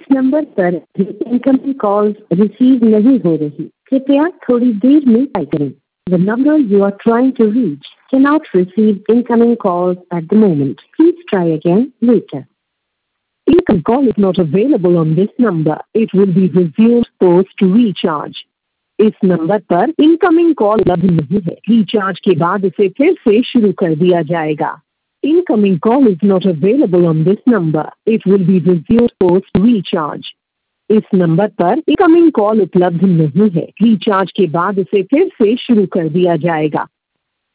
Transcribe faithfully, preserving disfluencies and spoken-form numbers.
Number पर incoming call receive नहीं हो रही, कृपया थोड़ी देर में ट्राई करें। The number you are trying to reach cannot receive incoming calls at the moment. Please try again later. Incoming call is not available on this number. It will be resumed post recharge. इस number पर incoming call उपलब्ध नहीं है। Recharge के बाद इसे फिर से शुरू कर दिया जाएगा। Incoming call is not available on this number. It will be resumed post recharge. इस नंबर पर इनकमिंग कॉल उपलब्ध नहीं है। रिचार्ज के बाद इसे फिर से शुरू कर दिया जाएगा।